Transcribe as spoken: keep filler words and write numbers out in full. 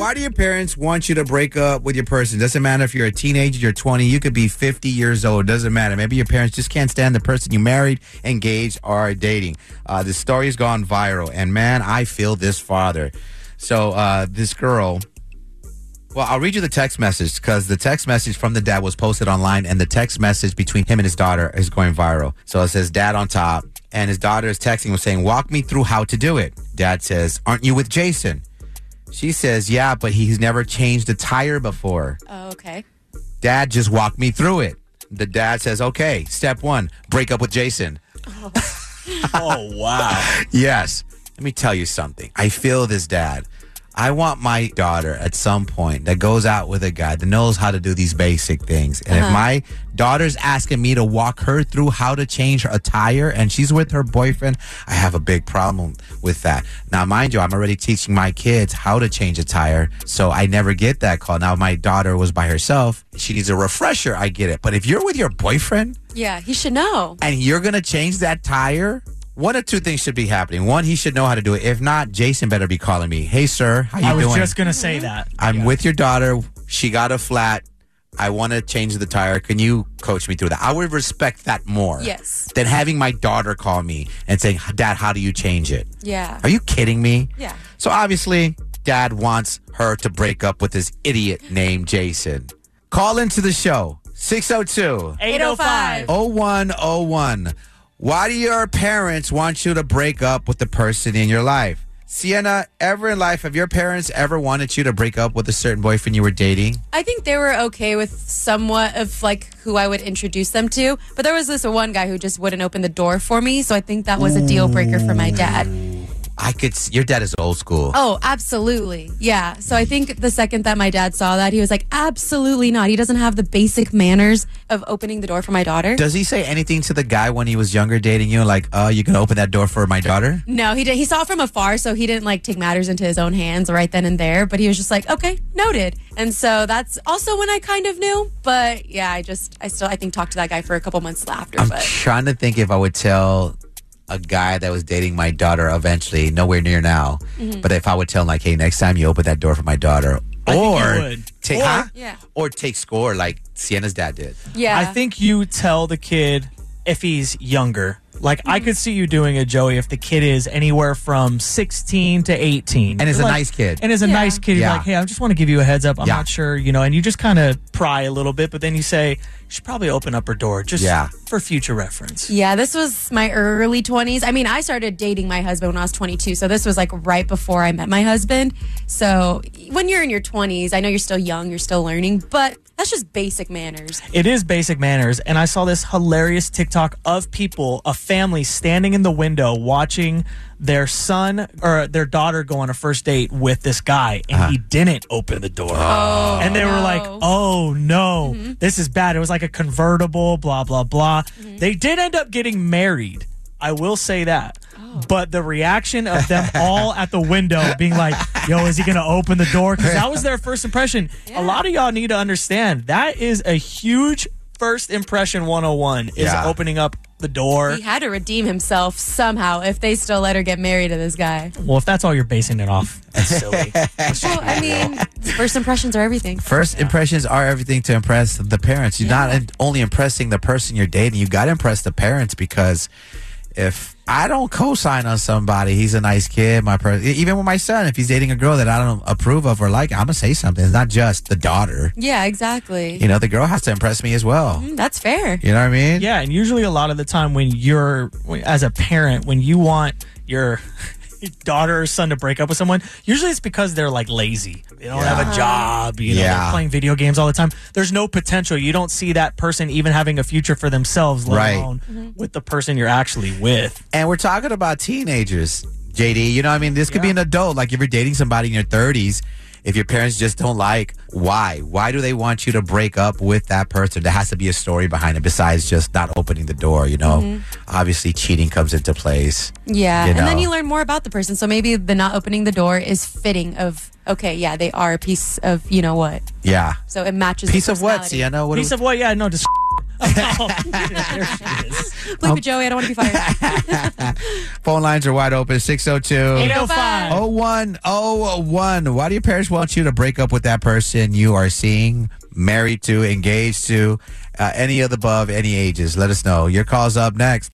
why do your parents want you to break up with your person? Doesn't matter if you're a teenager, you're twenty, you could be fifty years old. Doesn't matter. Maybe your parents just can't stand the person you married, engaged, or are dating. Uh, the story has gone viral, and man, I feel this father. So uh, this girl. Well, I'll read you the text message because the text message from the dad was posted online, and the text message between him and his daughter is going viral. So it says dad on top, and his daughter is texting him saying, walk me through how to do it. Dad says, aren't you with Jason? She says, yeah, but he's never changed a tire before. Oh, okay. Dad, just walk me through it. The dad says, okay, step one, break up with Jason. Oh, oh wow. Yes. Let me tell you something. I feel this dad. I want my daughter at some point that goes out with a guy that knows how to do these basic things. And uh-huh. if my daughter's asking me to walk her through how to change a tire and she's with her boyfriend, I have a big problem with that. Now, mind you, I'm already teaching my kids how to change a tire, so I never get that call. Now, my daughter was by herself. She needs a refresher. I get it. But if you're with your boyfriend... Yeah, he should know. And you're going to change that tire... One of two things should be happening. One, he should know how to do it. If not, Jason better be calling me. Hey, sir, how you I was doing? just going to say that. I'm yeah. with your daughter. She got a flat. I want to change the tire. Can you coach me through that? I would respect that more. Yes. Than having my daughter call me and saying, Dad, how do you change it? Yeah. Are you kidding me? Yeah. So obviously, Dad wants her to break up with this idiot named Jason. Call into the show. six oh two, eight oh five, oh one oh one. Why do your parents want you to break up with the person in your life? Sienna, ever in life, have your parents ever wanted you to break up with a certain boyfriend you were dating? I think they were okay with somewhat of like who I would introduce them to. But there was this one guy who just wouldn't open the door for me. So I think that was a deal breaker for my dad. I could. Your dad is old school. Oh, absolutely. Yeah. So I think the second that my dad saw that, he was like, absolutely not. He doesn't have the basic manners of opening the door for my daughter. Does he say anything to the guy when he was younger dating you? Like, oh, you can open that door for my daughter? No, he did. He saw it from afar, so he didn't like take matters into his own hands right then and there. But he was just like, okay, noted. And so that's also when I kind of knew. But yeah, I just, I still, I think, talked to that guy for a couple months after. I'm but. trying to think if I would tell a guy that was dating my daughter eventually, nowhere near now, mm-hmm. but if I would tell him like, hey, next time you open that door for my daughter, I or take or, huh? yeah. or take score like Sienna's dad did. Yeah, I think you tell the kid if he's younger. Like, mm-hmm. I could see you doing it, Joey, if the kid is anywhere from sixteen to eighteen. And is like, a nice kid. And is a yeah. nice kid. You're yeah. like, hey, I just want to give you a heads up. I'm yeah. not sure, you know, and you just kind of pry a little bit, but then you say, you should probably open up her door just yeah. for future reference. Yeah, this was my early twenties. I mean, I started dating my husband when I was twenty-two, so this was like right before I met my husband. So when you're in your twenties, I know you're still young, you're still learning, but that's just basic manners. It is basic manners. And I saw this hilarious TikTok of people, a family standing in the window watching their son or their daughter go on a first date with this guy, and uh-huh. he didn't open the door. Oh, and they no. were like, oh no, mm-hmm. this is bad. It was like a convertible, blah, blah, blah. Mm-hmm. They did end up getting married. I will say that. But the reaction of them all at the window being like, yo, is he going to open the door? Because that was their first impression. Yeah. A lot of y'all need to understand that is a huge first impression one oh one is yeah. opening up the door. He had to redeem himself somehow if they still let her get married to this guy. Well, if that's all you're basing it off, that's silly. Well, I mean, first impressions are everything. First yeah. impressions are everything to impress the parents. You're yeah. not only impressing the person you're dating, you got to impress the parents, because if I don't co-sign on somebody, he's a nice kid, my per- even with my son, if he's dating a girl that I don't approve of or like, I'm going to say something. It's not just the daughter. Yeah, exactly. You know, the girl has to impress me as well. Mm, that's fair. You know what I mean? Yeah, and usually a lot of the time when you're, as a parent, when you want your daughter or son to break up with someone, usually it's because they're like lazy. They don't yeah. have a job, you know, yeah. they're playing video games all the time. There's no potential. You don't see that person even having a future for themselves, let right. alone mm-hmm. with the person you're actually with. And we're talking about teenagers, J D. You know what I mean? This could yeah. be an adult. Like if you're dating somebody in your thirties, if your parents just don't like, why? Why do they want you to break up with that person? There has to be a story behind it besides just not opening the door, you know? Mm-hmm. Obviously, cheating comes into place. Yeah, you know? And then you learn more about the person. So maybe the not opening the door is fitting of, okay, yeah, they are a piece of, you know what? Yeah. So it matches Piece the of what, personality. Sienna? What Piece of what? Yeah, no, just Oh, there she is. Bleep it, Joey. I don't want to be fired. Phone lines are wide open. six oh two eight oh five oh one oh one. Why do your parents want you to break up with that person you are seeing, married to, engaged to, uh, any of the above, any ages? Let us know. Your call's up next.